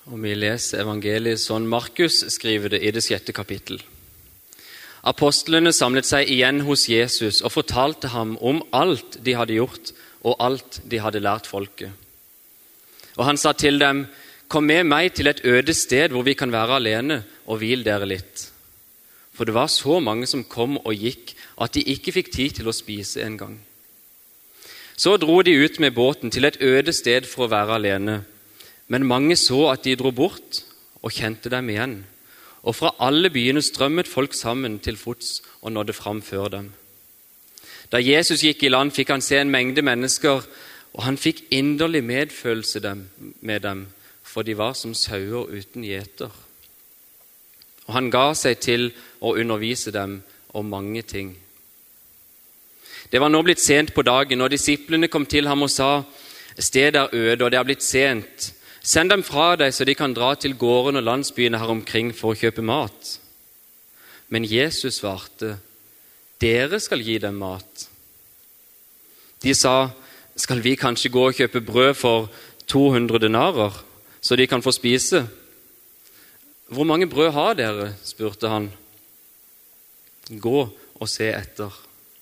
Og vi leser evangeliet sånn Markus skriver det i det 6. kapittel. Apostlene samlet seg igjen hos Jesus og fortalte ham om alt de hadde gjort og alt de hadde lært folket. Og han sa til dem, «Kom med meg til et øde sted hvor vi kan være alene og hvil dere litt.» For det var så mange som kom og gikk at de ikke fikk tid til å spise en gang. Så dro de ut med båten til et øde sted for å være alene. Men mange så at de dro bort og kjente dem igjen. Og fra alle byene strømmet folk sammen til fots og nådde fram før dem. Da Jesus gikk i land, fikk han se en mengde mennesker, og han fikk inderlig medfølelse med dem, for de var som sauer uten gjeter. Og han ga seg til å undervise dem om mange ting. Det var nå blitt sent på dagen, og disiplene kom til ham og sa, «Stedet er øde, og det er blitt sent. Send dem fra deg, så de kan dra til gården og landsbyene her omkring for å kjøpe mat.» Men Jesus svarte, «Dere skal gi dem mat.» De sa, «Skal vi kanskje gå og kjøpe brød for 200 denarer, så de kan få spise?» «Hvor mange brød har dere?» spurte han. «Gå og se etter.»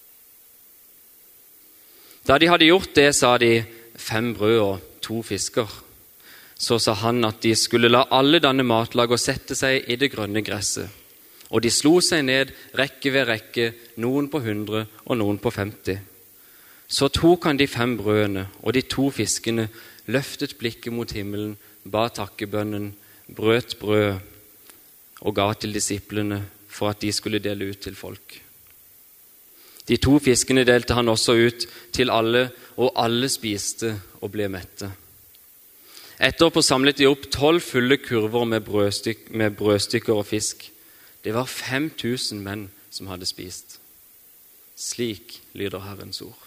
Da de hadde gjort det, sa de, 5 brød og 2 fisker. Så sa han at de skulle la alle danne matlag og sette seg i det grønne gresset. Og de slo seg ned rekke ved rekke, noen på 100 og noen på 50. Så tok han de 5 brødene og de 2 fiskene, løftet blikket mot himmelen, ba takkebønnen, brøt brød og ga til disiplene for at de skulle dele ut til folk. De 2 fiskene delte han også ut til alle, og alle spiste og ble mette. Etterpå samlet de opp 12 fulle kurver med brødstykker og fisk. Det var 5000 menn som hadde spist. Slik lyder Herrens ord.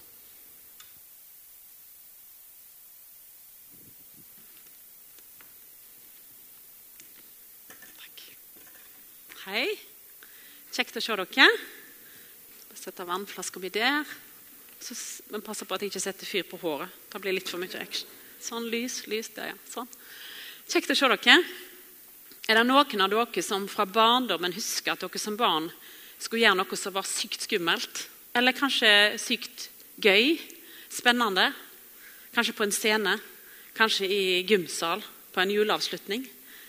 Hei, kjekt å se dere. Sette vannflasker oppi der. Men passer på at jeg ikke setter fyr på håret. Det blir litt for mye action. Sånn, lys, der, ja. Sånn. Kjekt å se dere. Er det noen av dere som fra barndommen husker at dere som barn skulle gjøre noe som var sykt skummelt? Eller kanskje sykt gøy, spennende? Kanskje på en scene? Kanskje i gymsal på en juleavslutning?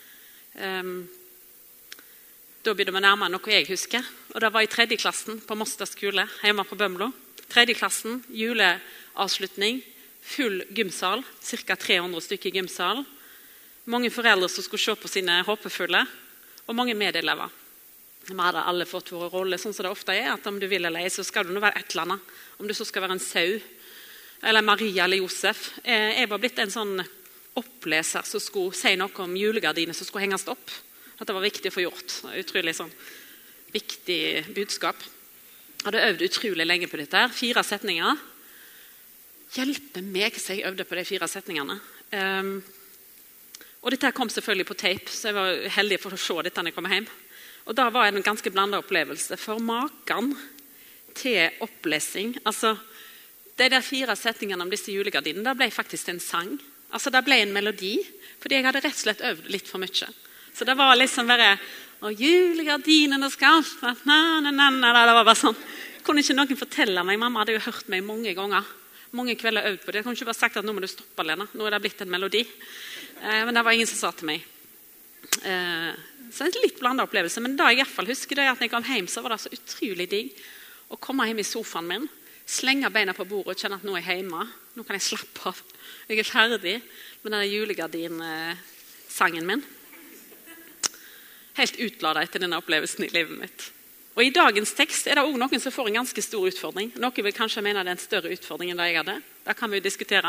Da begynner vi nærmere noe jeg husker, og det var i 3. klassen på Moster skole, hjemme på Bømlo. 3. klassen, juleavslutning, full gymsal, ca. 300 stykker i gymsal. Mange foreldre som skulle se på sine håpefulle, og mange medelever. Vi hadde alle fått våre roller, sånn som det ofte er, at om du vil eller ei, så skal du nå være et eller annet. Om du så skal være en sau, eller Maria eller Josef. Jeg var blitt en sånn oppleser som skulle si noe om julegardiner som skulle henges opp. At det var viktig å få gjort. Utrolig sånn viktig budskap. Jeg hadde øvd utrolig lenge på dette her. 4 setninger. Hjelpe meg så jeg øvde på de 4 setningene. Og dette kom selvfølgelig på tape, så jeg var heldig for å se dette når jeg kom hjem. Og da var det en ganske blandet opplevelse. For maken til opplesing, altså de der 4 setningene om disse julegardinene, det ble faktisk en sang. Altså det ble en melodi, fordi jeg hadde rett og slett øvd litt for mye. Så det var liksom bare, og julegardinene skal, det var bare sånn. Kunne ikke noen fortelle meg, mamma hadde jo hørt meg mange ganger, mange kvelder øvd på det. Jeg kunne ikke bare sagt at nå må du stoppe, Lena, nå er det blitt en melodi. Men det var ingen som sa til meg. Så en litt blandet opplevelse, men da jeg i hvert fall husker det, at når jeg kom hjem, så var det så utrolig digg å komme hjem i sofaen min, slenge beina på bordet og kjenne at nå er jeg hjemme, nå kan jeg slappe av, jeg er ferdig med denne julegardin-sangen min. Helt utladet etter denne opplevelsen i livet mitt. Og i dagens tekst er det også noen som får en ganske stor utfordring. Noen vil kanskje mene det er en større utfordring enn det jeg hadde. Det kan vi jo diskutere.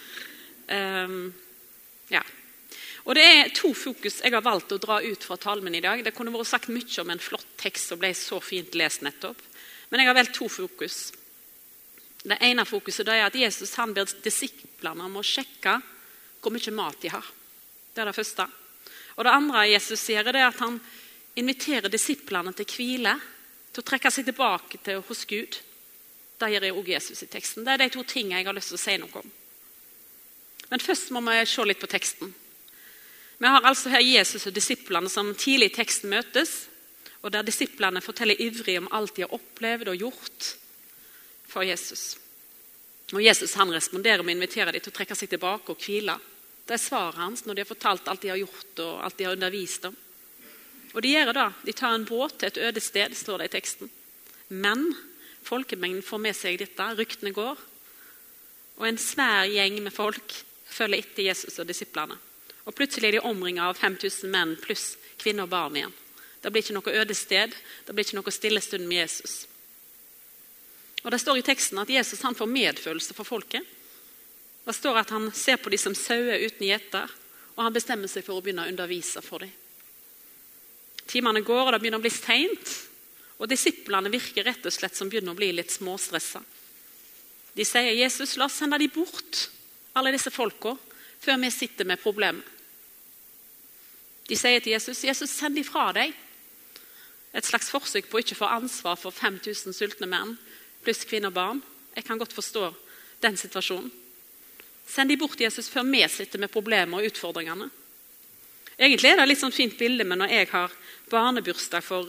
Ja. Og det er 2 fokus jeg har valgt å dra ut fra talen min i dag. Det kunne vært sagt mye om en flott tekst som ble så fint lest nettopp. Men jeg har valgt 2 fokus. Det ene fokuset er at Jesus han ber disiplene om å sjekke hvor mye mat de har. Det er det første. Og det andre Jesus sier er at han inviterer disiplene til hvile, til å trekke seg tilbake til hos Gud. Det gjør også Jesus i teksten. Det er de 2 tingene jeg har lyst til å si noe om. Men først må vi se litt på teksten. Vi har altså her Jesus og disiplene som tidlig i teksten møtes, og der disiplene forteller ivrig om alt de har opplevd og gjort for Jesus. Og Jesus han responderer med å invitere dem til å trekke seg tilbake og hvile. Det er svaret hans når de har fortalt alt de har gjort og alt de har undervist om. Og de gjør det. De tar en båt til et øde sted, står det i teksten. Men folkemengden får med seg dette, ryktene går, og en svær gjeng med folk følger etter Jesus og disiplene. Og plutselig er de omringet av 5000 menn pluss kvinner og barn igjen. Det blir ikke noe øde sted, det blir ikke noe stille stund med Jesus. Og det står i teksten at Jesus han får medfølelse for folket. Det står at han ser på de som sauer uten gjeter, og han bestemmer seg for å begynne å undervise for dem. Timene går, og det begynner å bli sent, og disiplene virker rett og slett som begynner å bli litt småstresset. De sier, Jesus, la oss sende de bort, alle disse folka, før vi sitter med problemet. De sier til Jesus, Jesus, send de fra deg. Et slags forsøk på å ikke få ansvar for 5000 sultne menn, pluss kvinner og barn. Jeg kan godt forstå den situasjonen. Send de bort, Jesus, før vi sitter med problemer og utfordringene. Egentlig er det litt sånn fint bilde, men når jeg har barnebursdag for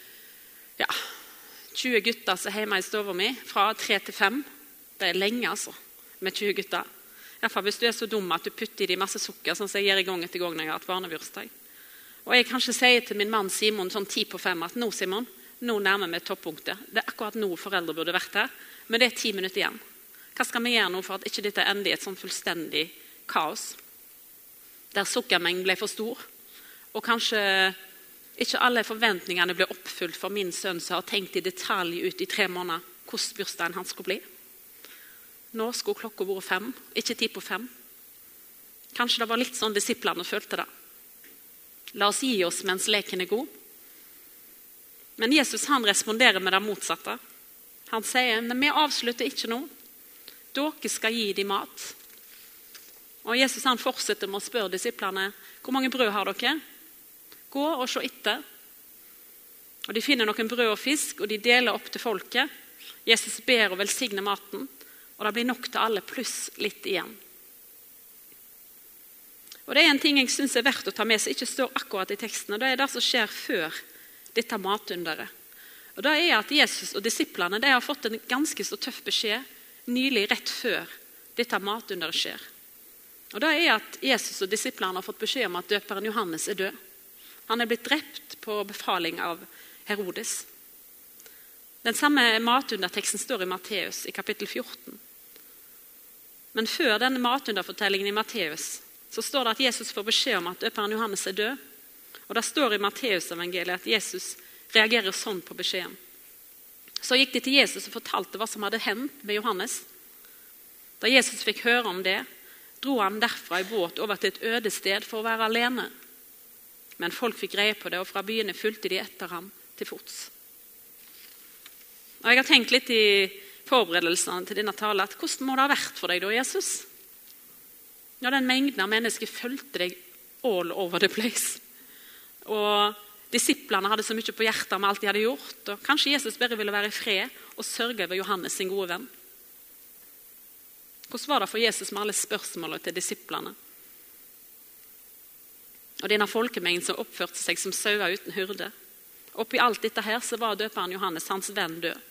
20 gutter som er hjemme i stoven min, fra 3 til 5, det er lenge altså, med 20 gutter. I hvert fall hvis du er så dum at du putter i de masse sukker, sånn som jeg gjør i gang etter gang når jeg har hatt barnebursdag. Og jeg kanskje sier til min mann Simon sånn 10:05 at nå Simon, nå nærmer vi toppunktet. Det er akkurat nå foreldre burde vært her, men det er 10 minutter igjen. Hva skal vi gjøre nå for at ikke dette ender i et sånn fullstendig kaos? Der sukkermengden ble for stor, og kanskje ikke alle forventningene ble oppfylt for min sønn som har tenkt i detalj ut i 3 måneder hvordan bursdagen han skulle bli. Nå skulle klokka vært 5, ikke 5:10. Kanskje det var litt sånn disiplene følte det. La oss gi oss mens leken er god. Men Jesus han responderer med det motsatte. Han sier, men vi avslutter ikke nå. Dere skal gi dem mat. Og Jesus han fortsetter med å spørre disiplene, hvor mange brød har dere? Gå og se etter. Og de finner noen brød og fisk, og de deler opp til folket. Jesus ber og velsigner maten, og det blir nok til alle, pluss litt igjen. Og det er en ting jeg synes er verdt å ta med seg, ikke står akkurat i teksten, og det er det som skjer før dette matunderet. Og det er at Jesus og disiplene de har fått en ganske så tøff beskjed nylig rett før dette matunderet skjer. Og det er at Jesus og disiplene har fått beskjed om at døperen Johannes er død. Han er blitt drept på befaling av Herodes. Den samme matunderteksten står i Matteus i kapittel 14. Men før denne matunderfortellingen i Matteus så står det at Jesus får beskjed om at døperen Johannes er død. Og det står i Matteus-evangeliet at Jesus reagerer sånn på beskjeden. Så gikk de til Jesus og fortalte hva som hadde hendt med Johannes. Da Jesus fikk høre om det, dro han derfra i båt over til et øde sted for å være alene. Men folk fikk greie på det, og fra byene fulgte de etter ham til fots. Og jeg har tenkt litt i forberedelsene til denne talen, at hvordan må det ha vært for deg da, Jesus? Ja, den mengden av mennesker fulgte deg all over the place. Og disiplene hadde så mye på hjertet med alt de hadde gjort, og kanskje Jesus bare ville være i fred og sørge over Johannes sin gode venn. Hvordan var det for Jesus med alle spørsmålene til disiplene? Og denne folkemengden som oppførte seg som sauer uten hyrde. Oppi alt dette her så var døperen Johannes hans venn død.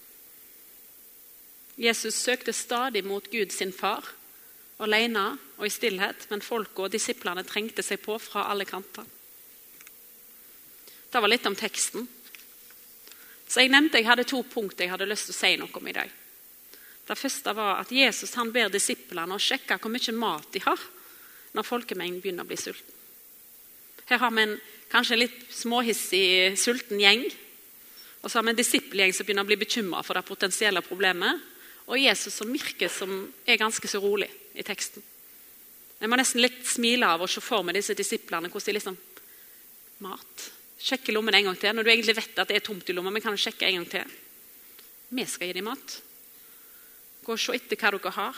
Jesus søkte stadig mot Gud sin far, alene og i stillhet, men folk og disiplene trengte seg på fra alle kanter. Det var litt om teksten. Så jeg nevnte jeg hadde 2 punkter jeg hadde lyst til å si noe om i dag. Det første var at Jesus han ber disiplene å sjekke hvor mye mat de har når folkemengden begynner å bli sulten. Her har vi en kanskje litt småhissig, sulten gjeng, og så har vi en disippelgjeng som begynner å bli bekymret for det potensielle problemet, og Jesus som virker som er ganske så rolig i teksten. Jeg må nesten litt smile av å se for meg disse disiplene, hvordan de liksom, mat, sjekke lommen en gang til, når du egentlig vet at det er tomt i lommen, men kan du sjekke en gang til. Vi skal gi dem mat. Gå og se etter hva dere har.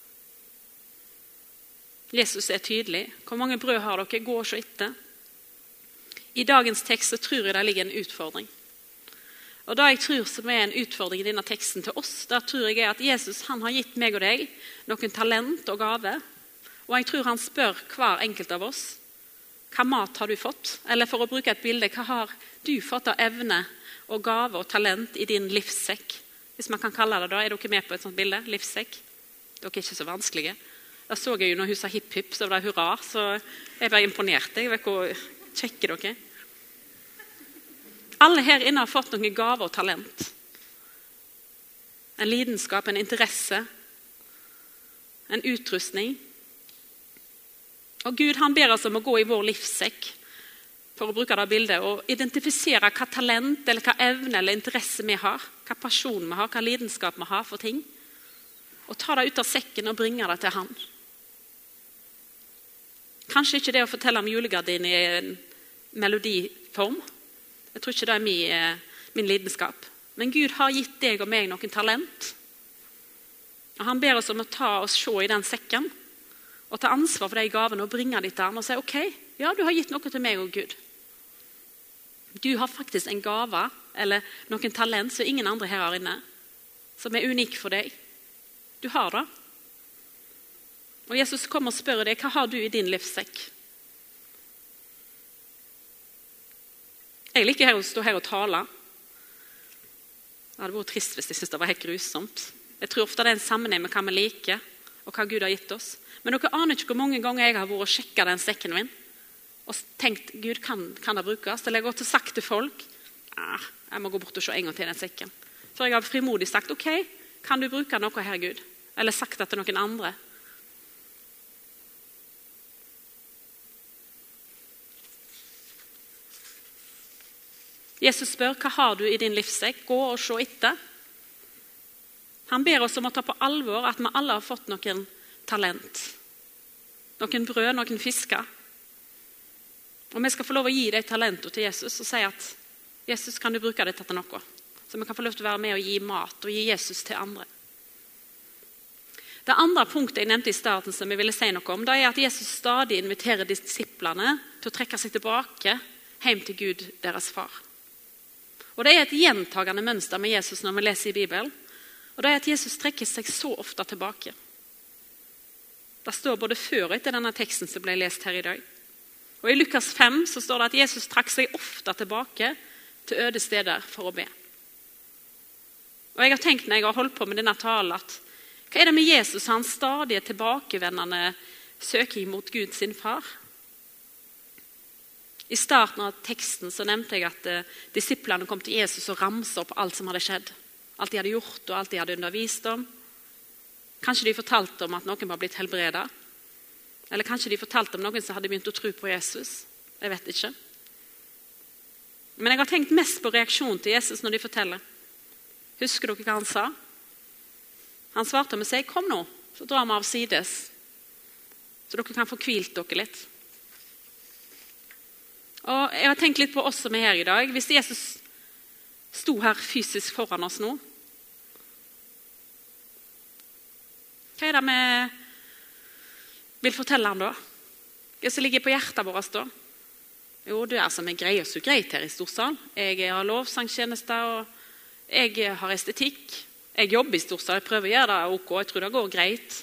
Jesus er tydelig. Hvor mange brød har dere? Gå og se etter. I dagens tekst så tror jeg det ligger en utfordring. Og det jeg tror som er en utfordring i denne teksten til oss, da tror jeg er at Jesus han har gitt meg og deg noen talent og gave, og jeg tror han spør hver enkelt av oss, Hva mat har du fått? Eller for å bruke et bilde, hva har du fått av evne og gave og talent i din livssekk? Hvis man kan kalle det da, er dere med på et sånt bilde? Livssekk? Dere er ikke så vanskelige. Da så jeg jo når hun sa hipp-hipp, så var det hurra, så jeg ble imponert. Jeg vet hvor kjekke dere. Alle her inne har fått noen gave og talent. En lidenskap, en interesse, en utrustning. Og Gud han ber oss om å gå i vår livssekk, for å bruke det bildet, og identifisere hva talent, eller hva evne eller interesse vi har, hva pasjon vi har, hva lidenskap vi har for ting, og ta det ut av sekken og bringe det til han. Kanskje ikke det å fortelle om julegardin i en melodiform. Jeg tror ikke det er min lidenskap. Men Gud har gitt deg og meg noen talent. Og han ber oss om å ta oss se i den sekken, og ta ansvar for de gavene og bringe dem til han og si, ok, ja, du har gitt noe til meg og Gud. Du har faktisk en gave, eller noen talent som ingen andre her har inne, som er unik for deg. Du har det. Og Jesus kommer og spør deg, hva har du i din livssekk? Jeg liker å stå her og tale. Det hadde vært trist hvis jeg synes det var helt grusomt. Jeg tror ofte det er en sammenheng med hva vi liker, og hva Gud har gitt oss. Men dere aner ikke hvor mange ganger jeg har vært og sjekket den sekken min, og tenkt, Gud, kan det brukes? Eller jeg har gått og sagt til folk, jeg må gå bort og se en gang til den sekken. For jeg har frimodig sagt, ok, kan du bruke noe her, Gud? Eller sagt det til noen andre. Jesus spør, hva har du i din livssekk? Gå og se etter. Han ber oss om å ta på alvor at vi alle har fått noen talent. Noen brød, noen fisker. Og vi skal få lov å gi det talentet til Jesus og si at Jesus, kan du bruke dette til noe? Så vi kan få lov til å være med og gi mat og gi Jesus til andre. Det andre punktet jeg nevnte i starten som jeg ville si noe om, det er at Jesus stadig inviterer disiplene til å trekke seg tilbake hjem til Gud, deres far. Og det er et gjentagende mønster med Jesus når vi leser i Bibelen. Og det er at Jesus trekker seg så ofte tilbake. Det står både før og etter denne teksten som ble lest her i dag. Og i Lukas 5 så står det at Jesus trakk seg ofte tilbake til øde steder for å be. Og jeg har tenkt når jeg har holdt på med denne talen at hva er det med Jesus han stadig tilbakevendende søking mot Gud sin far? I starten av teksten så nevnte jeg at disiplene kom til Jesus og ramset opp alt som hadde skjedd. Alt de hadde gjort og alt de hadde undervist om. Kanskje de fortalte om at noen var blitt helbredet. Eller kanskje de fortalte om noen som hadde begynt å tro på Jesus. Jeg vet ikke. Men jeg har tenkt mest på reaksjonen til Jesus når de forteller. Husker dere hva han sa? Han svarte med å si, kom nå, så drar vi av sides. Så dere kan få hvilt dere litt. Og jeg har tenkt litt på oss som er her i dag. Hvis Jesus sto her fysisk foran oss nå, hva er det vi vil fortelle han da? Hva som ligger på hjertet vårt da? Jo, det er som jeg greier så greit her i Storsal. Jeg har lovsangstjenester, og jeg har estetikk. Jeg jobber i Storsal, jeg prøver å gjøre det ok, jeg tror det går greit.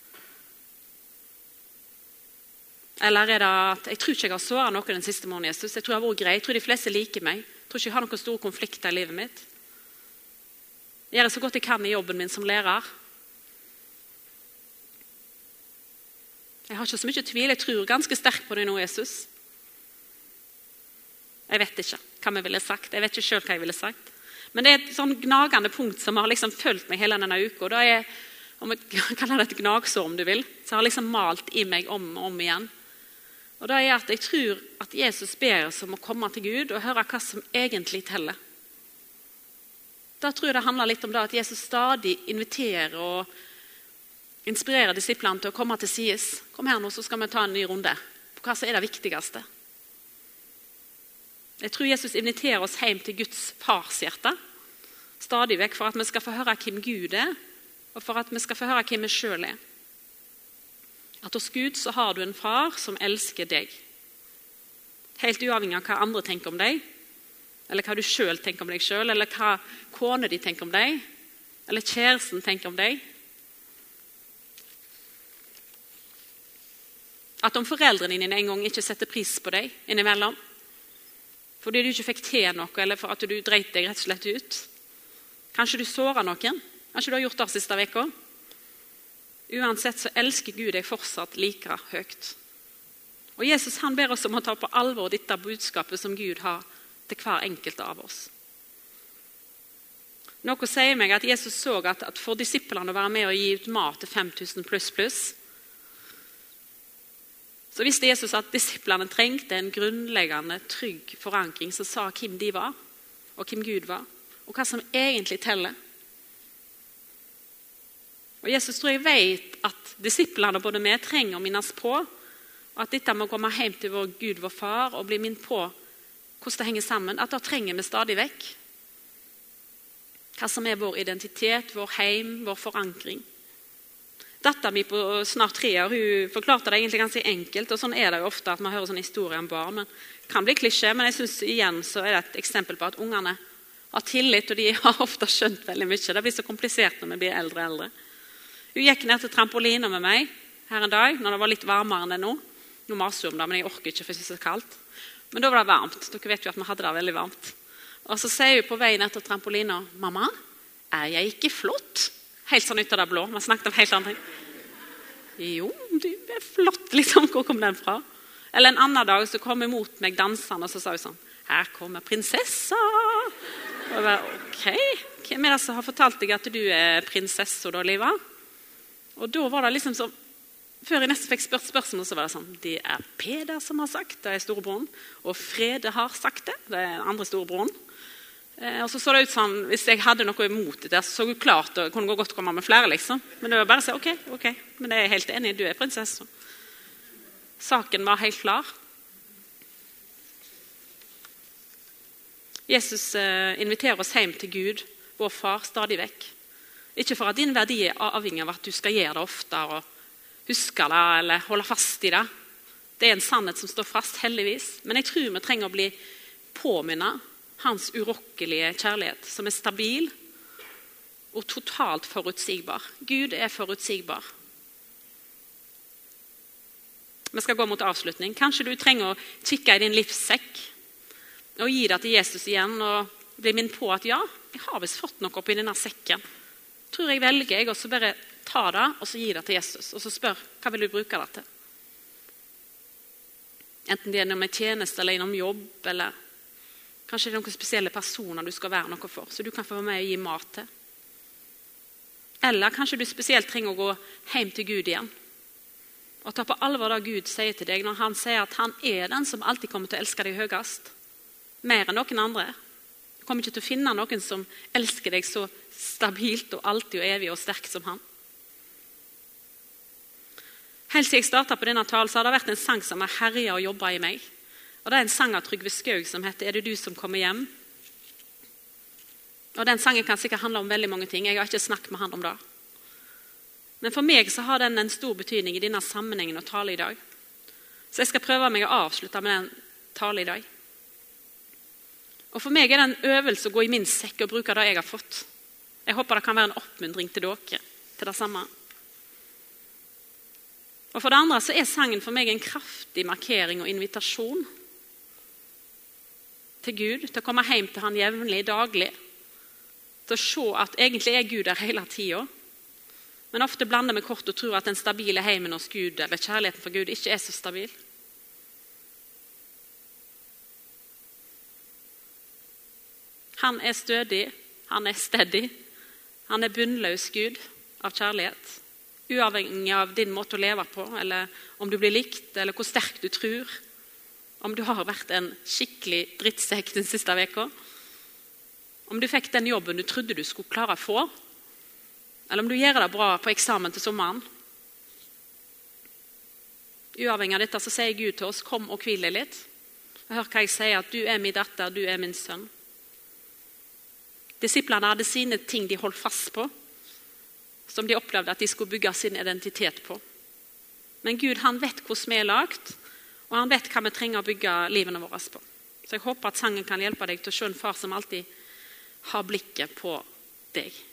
Eller er det at jeg tror ikke jeg har svaret noe den siste måneden, Jesus. Jeg tror det har vært greit, jeg tror de fleste liker meg. Jeg tror ikke jeg har noen store konflikter i livet mitt. Jeg gjør det så godt jeg kan i jobben min som lærer. Jeg har ikke så mye tvil, jeg tror ganske sterkt på det nå, Jesus. Jeg vet ikke hva vi ville sagt, jeg vet ikke selv hva jeg ville sagt. Men det er et sånn gnagende punkt som har liksom følt meg hele denne uka. Og da er, om jeg kaller det et gnagsår om du vil, så har liksom malt i meg om og om igjen. Og det er at jeg tror at Jesus ber oss om å komme til Gud og høre hva som egentlig teller. Da tror jeg det handler litt om det at Jesus stadig inviterer og inspirerer disiplene til å komme til sides. Kom her nå, så skal vi ta en ny runde på hva som er det viktigste. Jeg tror Jesus inviterer oss hjem til Guds farshjerte, stadig vekk for at vi skal få høre hvem Gud er, og for at vi skal få høre hvem vi selv er. At hos Gud så har du en far som elsker deg. Helt uavhengig av hva andre tenker om deg, eller hva du selv tenker om deg selv, eller hva kone de tenker om deg, eller kjæresten tenker om deg. At om foreldrene dine en gang ikke setter pris på deg innimellom, fordi du ikke fikk til noe, eller for at du dreit deg rett og slett ut. Kanskje du såret noen. Kanskje du har gjort det siste veka. Uansett så elsker Gud deg fortsatt like høyt. Og Jesus han ber oss om å ta på alvor dette budskapet som Gud har til hver enkelt av oss. Noe sier meg at Jesus så at for disiplene å være med og gi ut mat til 5000 pluss, så visste Jesus at disiplene trengte en grunnleggende, trygg forankring som sa hvem de var, og hvem Gud var, og hva som egentlig teller. Og Jesus tror jeg vet at disiplene både vi trenger å minnes på, og at dette må komme hjem til vår Gud, vår far, og bli minnet på hvordan det henger sammen, at da trenger vi stadig vekk. Hva som er vår identitet, vår heim, vår forankring. Datteren min på snart 3 år, hun forklarte det egentlig ganske enkelt, og sånn er det jo ofte at man hører sånne historier om barn, men det kan bli klisjé, men jeg synes igjen så er det et eksempel på at ungene har tillit, og de har ofte skjønt veldig mye. Det blir så komplisert når vi blir eldre og eldre. Hun gikk ned til trampolina med meg her en dag, når det var litt varmere enn det nå. Nå maser hun om det, men jeg orker ikke for det er så kaldt. Men da var det varmt. Dere vet jo at vi hadde det veldig varmt. Og så sier hun på vei ned til trampolina, «Mamma, er jeg ikke flott?» Helt sånn ut av det blå. Man snakket om helt andre ting. Jo, du er flott, liksom. Hvor kom den fra? Eller en annen dag så kom hun mot meg dansende, og så sa hun sånn, «Her kommer prinsessa!» Og jeg var, ok, hvem er det som har fortalt deg at du er prinsessa da, Liva? Og da var det liksom sånn, før jeg nesten fikk spørsmål, så var det sånn, det er Peder som har sagt, det er storebroren, og Frede har sagt det, det er den andre storebroren. Og så så det ut som, hvis jeg hadde noe imot det, så jo klart, og kunne godt komme med flere, liksom. Men det var bare å si, ok, men jeg er helt enig, du er prinsessa. Saken var helt klar. Jesus inviterer oss hjem til Gud, vår far, stadig vekk. Ikke for at din verdi er avhengig av at du skal gjøre det oftere, og huske det, eller holde fast i det. Det er en sannhet som står fast, heldigvis. Men jeg tror vi trenger å bli påminnet hans urokkelige kjærlighet, som er stabil og totalt forutsigbar. Gud er forutsigbar. Vi skal gå mot avslutning. Kanskje du trenger å kikke i din livssekk og gi det til Jesus igjen og bli minnet på at ja, jeg har visst fått noe oppi denne sekken. Tror jeg velger jeg også bare ta det og så gi det til Jesus og så spør, hva vil du bruke det til? Enten det er noe med tjeneste eller noe jobb, eller kanskje det er noen spesielle personer du skal være noe for, så du kan få være med og gi mat til. Eller kanskje du spesielt trenger å gå hjem til Gud igjen, og ta på alvor det Gud sier til deg, når han sier at han er den som alltid kommer til å elske deg høyest, mer enn noen andre. Du kommer ikke til å finne noen som elsker deg så stabilt og alltid og evig og sterkt som han. Helt siden jeg startet på denne talen, så har det vært en sang som har herjet og jobbet i meg. Og det er en sang av Trygve Skaug som heter «Er det du som kommer hjem?» Og den sangen kan sikkert handle om veldig mange ting. Jeg har ikke snakket med han om det. Men for meg så har den en stor betydning i denne sammenhengen å tale i dag. Så jeg skal prøve meg å avslutte med den tale i dag. Og for meg er det en øvelse å gå i min sekk og bruke det jeg har fått. Jeg håper det kan være en oppmuntring til dere, til det samme. Og for det andre så er sangen for meg en kraftig markering og invitasjon til Gud, til å komme hjem til han jevnlig, daglig, til å se at egentlig er Gud der hele tiden. Men ofte blander vi kort og tror at den stabile heimen hos Gud, eller kjærligheten for Gud, ikke er så stabil. Han er stødig, han er stedig, han er bunnløs Gud av kjærlighet. Uavhengig av din måte å leve på, eller om du blir likt, eller hvor sterk du tror, om du har vært en skikkelig drittsekk den siste veka, om du fikk den jobben du trodde du skulle klare å få, eller om du gjør det bra på eksamen til sommeren. Uavhengig av dette så sier Gud til oss, kom og hvil deg litt. Og hør hva jeg sier, at du er min datter, du er min sønn. Disiplene hadde sine ting de holdt fast på, som de opplevde at de skulle bygge sin identitet på. Men Gud, han vet hvordan vi er lagt, og han vet hva vi trenger å bygge livene våre på. Så jeg håper at sangen kan hjelpe deg til å se en far som alltid har blikket på deg.